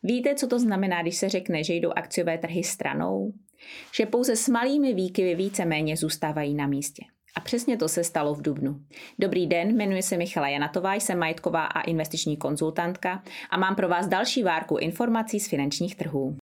Víte, co to znamená, když se řekne, že jdou akciové trhy stranou? Že pouze s malými výkyvy víceméně zůstávají na místě. A přesně to se stalo v dubnu. Dobrý den, jmenuji se Michala Janatová, jsem majetková a investiční konzultantka a mám pro vás další várku informací z finančních trhů.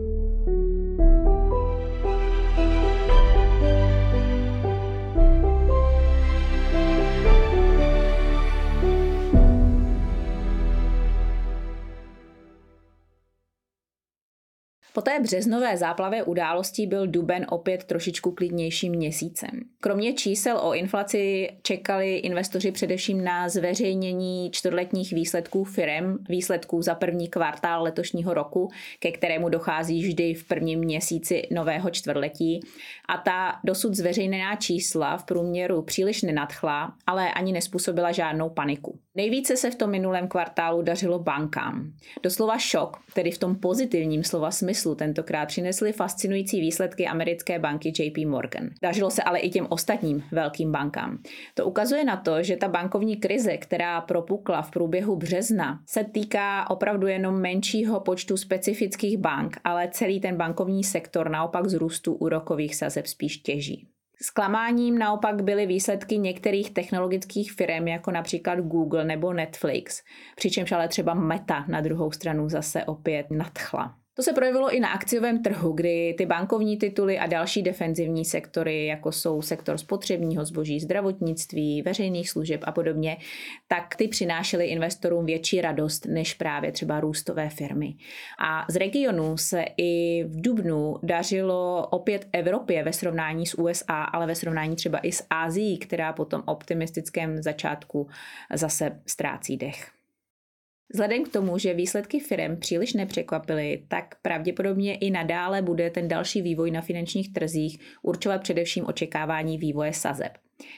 Po té březnové záplavě událostí byl duben opět trošičku klidnějším měsícem. Kromě čísel o inflaci čekali investoři především na zveřejnění čtvrtletních výsledků firem, výsledků za první kvartál letošního roku, ke kterému dochází vždy v prvním měsíci nového čtvrtletí. A ta dosud zveřejněná čísla v průměru příliš nenadchla, ale ani nespůsobila žádnou paniku. Nejvíce se v tom minulém kvartálu dařilo bankám. Doslova šok, tedy v tom pozitivním slova smyslu, tentokrát přinesly fascinující výsledky americké banky JP Morgan. Dařilo se ale i těm ostatním velkým bankám. To ukazuje na to, že ta bankovní krize, která propukla v průběhu března, se týká opravdu jenom menšího počtu specifických bank, ale celý ten bankovní sektor naopak z růstu úrokových sazeb spíš těží. Zklamáním naopak byly výsledky některých technologických firm, jako například Google nebo Netflix, přičemž ale třeba Meta na druhou stranu zase opět nadchla. To se projevilo i na akciovém trhu, kdy ty bankovní tituly a další defenzivní sektory, jako jsou sektor spotřebního zboží, zdravotnictví, veřejných služeb a podobně, tak ty přinášely investorům větší radost než právě třeba růstové firmy. A z regionu se i v dubnu dařilo opět Evropě ve srovnání s USA, ale ve srovnání třeba i s Asií, která po tom optimistickém začátku zase ztrácí dech. Vzhledem k tomu, že výsledky firem příliš nepřekvapily, tak pravděpodobně i nadále bude ten další vývoj na finančních trzích určovat především očekávání vývoje sazeb.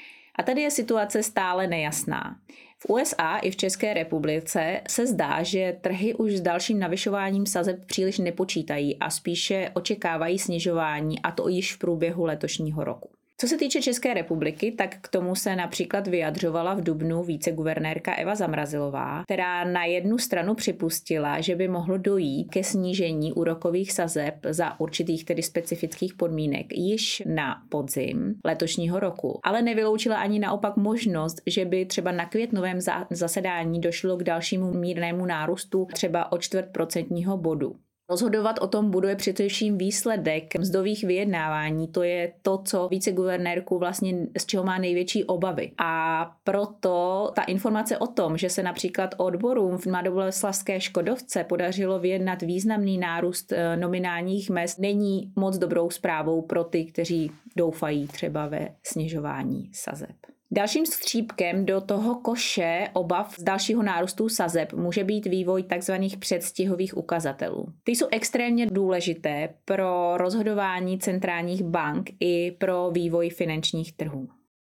A tady je situace stále nejasná. V USA i v České republice se zdá, že trhy už s dalším navyšováním sazeb příliš nepočítají a spíše očekávají snižování, a to již v průběhu letošního roku. Co se týče České republiky, tak k tomu se například vyjadřovala v dubnu viceguvernérka Eva Zamrazilová, která na jednu stranu připustila, že by mohlo dojít ke snížení úrokových sazeb za určitých tedy specifických podmínek již na podzim letošního roku, ale nevyloučila ani naopak možnost, že by třeba na květnovém zasedání došlo k dalšímu mírnému nárůstu třeba o 0,25 bodu. Rozhodovat o tom bude především výsledek mzdových vyjednávání. To je to, co viceguvernérku vlastně z čeho má největší obavy. A proto ta informace o tom, že se například odborům v mladoboleslavské Škodovce podařilo vyjednat významný nárůst nominálních mezd, není moc dobrou zprávou pro ty, kteří doufají třeba ve snižování sazeb. Dalším střípkem do toho koše obav z dalšího nárůstu sazeb může být vývoj tzv. Předstihových ukazatelů. Ty jsou extrémně důležité pro rozhodování centrálních bank i pro vývoj finančních trhů.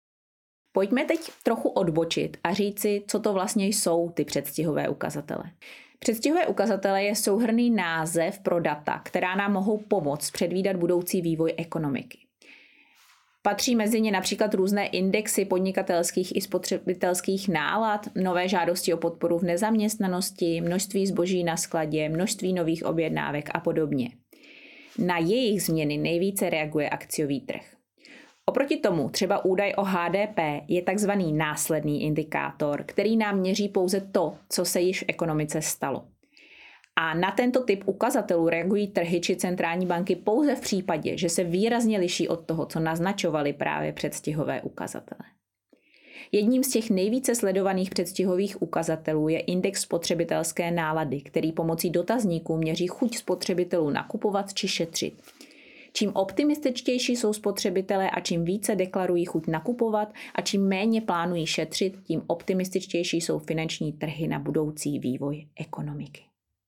Pojďme teď trochu odbočit a říci, co to vlastně jsou ty předstihové ukazatele. Předstihové ukazatele je souhrnný název pro data, která nám mohou pomoct předvídat budoucí vývoj ekonomiky. Patří mezi ně například různé indexy podnikatelských i spotřebitelských nálad, nové žádosti o podporu v nezaměstnanosti, množství zboží na skladě, množství nových objednávek a podobně. Na jejich změny nejvíce reaguje akciový trh. Oproti tomu třeba údaj o HDP je takzvaný následný indikátor, který nám měří pouze to, co se již v ekonomice stalo. A na tento typ ukazatelů reagují trhy či centrální banky pouze v případě, že se výrazně liší od toho, co naznačovaly právě předstihové ukazatele. Jedním z těch nejvíce sledovaných předstihových ukazatelů je index spotřebitelské nálady, který pomocí dotazníků měří chuť spotřebitelů nakupovat či šetřit. Čím optimističtější jsou spotřebitelé a čím více deklarují chuť nakupovat a čím méně plánují šetřit, tím optimističtější jsou finanční trhy na budoucí vývoj ekonomiky.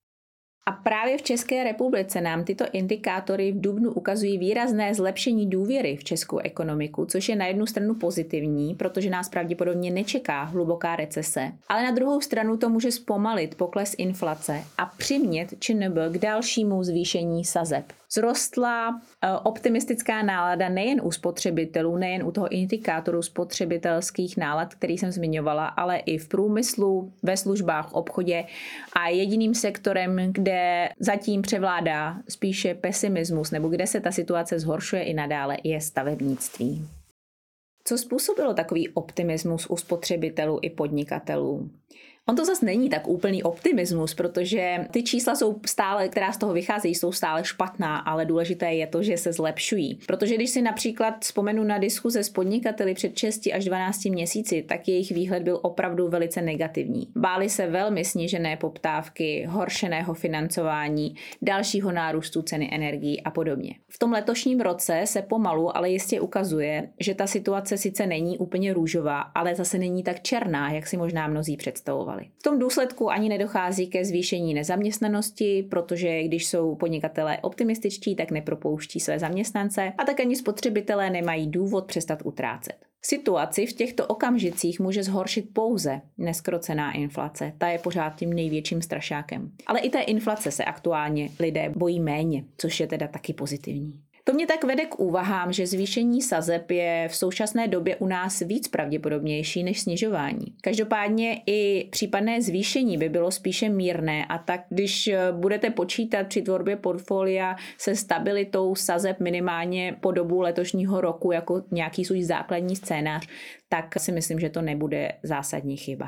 A právě v České republice nám tyto indikátory v dubnu ukazují výrazné zlepšení důvěry v českou ekonomiku, což je na jednu stranu pozitivní, protože nás pravděpodobně nečeká hluboká recese, ale na druhou stranu to může zpomalit pokles inflace a přimět ČNB k dalšímu zvýšení sazeb, Vzrostla optimistická nálada nejen u spotřebitelů, nejen u toho indikátoru spotřebitelských nálad, který jsem zmiňovala, ale i v průmyslu, ve službách, v obchodě a jediným sektorem, kde zatím převládá spíše pesimismus nebo kde se ta situace zhoršuje i nadále, je stavebnictví. Co způsobilo takový optimismus u spotřebitelů i podnikatelů? On to zase není tak úplný optimismus, protože ty čísla jsou stále, která z toho vycházejí, jsou stále špatná, ale důležité je to, že se zlepšují. Protože když si například vzpomenu na diskuze s podnikateli před 6 až 12 měsíci, tak jejich výhled byl opravdu velice negativní. Báli se velmi snížené poptávky, horšeného financování, dalšího nárůstu ceny energií a podobně. V tom letošním roce se pomalu, ale jistě ukazuje, že ta situace sice není úplně růžová, ale zase není tak černá, jak si možná mnozí představovali. V tom důsledku ani nedochází ke zvýšení nezaměstnanosti, protože když jsou podnikatelé optimističtí, tak nepropouští své zaměstnance a tak ani spotřebitelé nemají důvod přestat utrácet. Situaci v těchto okamžicích může zhoršit pouze neskrocená inflace. Ta je pořád tím největším strašákem. Ale i té inflace se aktuálně lidé bojí méně, což je teda taky pozitivní. To mě tak vede k úvahám, že zvýšení sazeb je v současné době u nás víc pravděpodobnější než snižování. Každopádně i případné zvýšení by bylo spíše mírné a tak, když budete počítat při tvorbě portfolia se stabilitou sazeb minimálně po dobu letošního roku jako nějaký svůj základní scénář, tak si myslím, že to nebude zásadní chyba.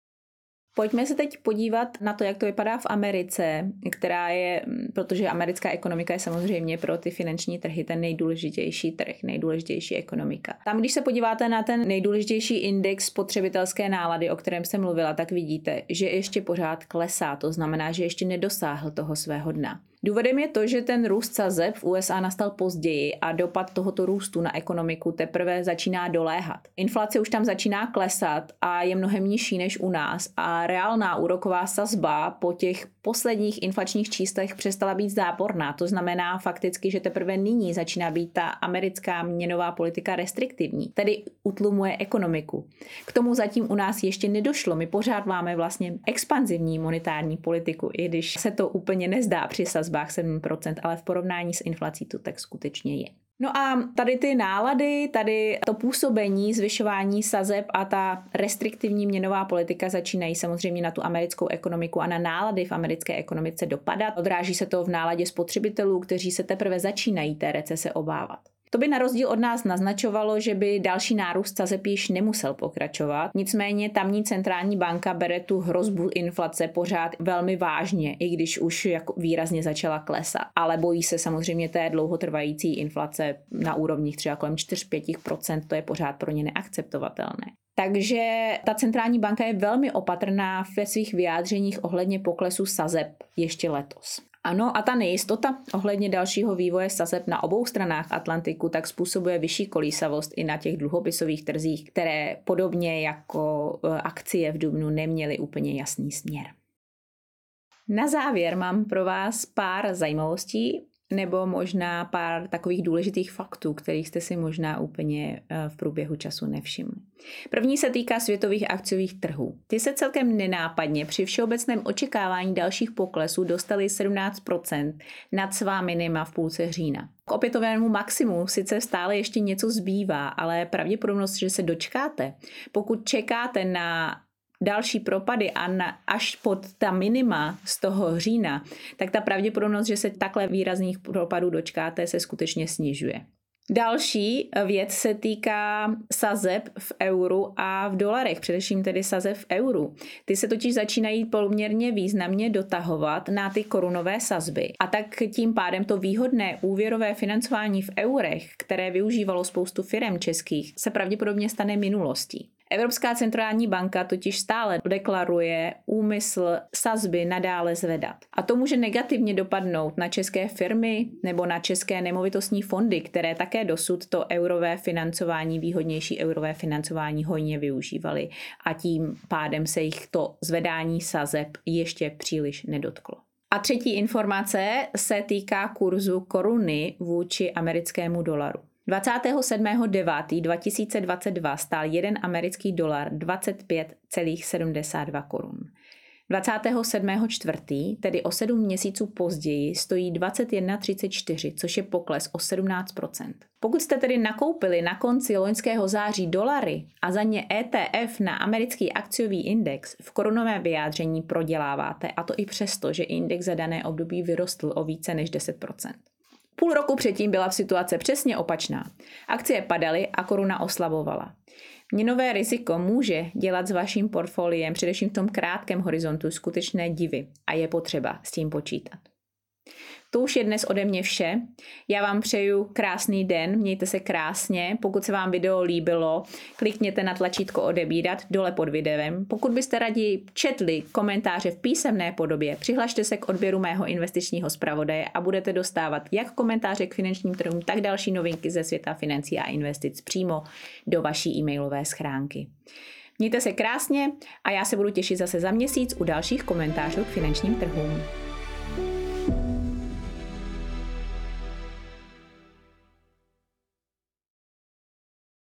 Pojďme se teď podívat na to, jak to vypadá v Americe, která je, protože americká ekonomika je samozřejmě pro ty finanční trhy ten nejdůležitější trh, nejdůležitější ekonomika. Tam, když se podíváte na ten nejdůležitější index spotřebitelské nálady, o kterém jsem mluvila, tak vidíte, že ještě pořád klesá, to znamená, že ještě nedosáhl toho svého dna. Důvodem je to, že ten růst sazeb v USA nastal později a dopad tohoto růstu na ekonomiku teprve začíná doléhat. Inflace už tam začíná klesat a je mnohem nižší než u nás a reálná úroková sazba po těch posledních inflačních číslech přestala být záporná. To znamená fakticky, že teprve nyní začíná být ta americká měnová politika restriktivní, tedy utlumuje ekonomiku. K tomu zatím u nás ještě nedošlo. My pořád máme vlastně expanzivní monetární politiku, i když se to úplně nezdá při sazbách 7%, ale v porovnání s inflací to tak skutečně je. No a tady ty nálady, tady to působení, zvyšování sazeb a ta restriktivní měnová politika začínají samozřejmě na tu americkou ekonomiku a na nálady v americké ekonomice dopadat. Odráží se to v náladě spotřebitelů, kteří se teprve začínají té recese obávat. To by na rozdíl od nás naznačovalo, že by další nárůst sazeb již nemusel pokračovat. Nicméně tamní centrální banka bere tu hrozbu inflace pořád velmi vážně, i když už jako výrazně začala klesat. Ale bojí se samozřejmě té dlouhotrvající inflace na úrovních třeba kolem 4-5%, to je pořád pro ně neakceptovatelné. Takže ta centrální banka je velmi opatrná ve svých vyjádřeních ohledně poklesu sazeb ještě letos. Ano, a ta nejistota ohledně dalšího vývoje sazeb na obou stranách Atlantiku tak způsobuje vyšší kolísavost i na těch dluhopisových trzích, které podobně jako akcie v dubnu neměly úplně jasný směr. Na závěr mám pro vás pár zajímavostí nebo možná pár takových důležitých faktů, kterých jste si možná úplně v průběhu času nevšimli. První se týká světových akciových trhů. Ty se celkem nenápadně při všeobecném očekávání dalších poklesů dostaly 17% nad svá minima v půlce října. K opětovnému maximu sice stále ještě něco zbývá, ale pravděpodobnost, že se dočkáte, pokud čekáte na další propady a až pod ta minima z toho října, tak ta pravděpodobnost, že se takhle výrazných propadů dočkáte, se skutečně snižuje. Další věc se týká sazeb v euru a v dolarech, především tedy sazeb v euru. Ty se totiž začínají poměrně významně dotahovat na ty korunové sazby. A tak tím pádem to výhodné úvěrové financování v eurech, které využívalo spoustu firem českých, se pravděpodobně stane minulostí. Evropská centrální banka totiž stále deklaruje úmysl sazby nadále zvedat. A to může negativně dopadnout na české firmy nebo na české nemovitostní fondy, které také dosud to eurové financování, výhodnější eurové financování hojně využívaly a tím pádem se jich to zvedání sazeb ještě příliš nedotklo. A třetí informace se týká kurzu koruny vůči americkému dolaru. 27.9.2022 stál 1 americký dolar 25,72 korun. 27.4., tedy o 7 měsíců později, stojí 21,34, což je pokles o 17%. Pokud jste tedy nakoupili na konci loňského září dolary a za ně ETF na americký akciový index, v korunovém vyjádření proděláváte, a to i přesto, že index za dané období vyrostl o více než 10%. Půl roku předtím byla situace přesně opačná. Akcie padaly a koruna oslabovala. Měnové riziko může dělat s vaším portfoliem především v tom krátkém horizontu skutečné divy a je potřeba s tím počítat. To už je dnes ode mě vše. Já vám přeju krásný den, mějte se krásně. Pokud se vám video líbilo, klikněte na tlačítko odebírat dole pod videem. Pokud byste raději četli komentáře v písemné podobě, přihlašte se k odběru mého investičního zpravodaje a budete dostávat jak komentáře k finančním trhům, tak další novinky ze světa financí a investic přímo do vaší e-mailové schránky. Mějte se krásně a já se budu těšit zase za měsíc u dalších komentářů k finančním trhům.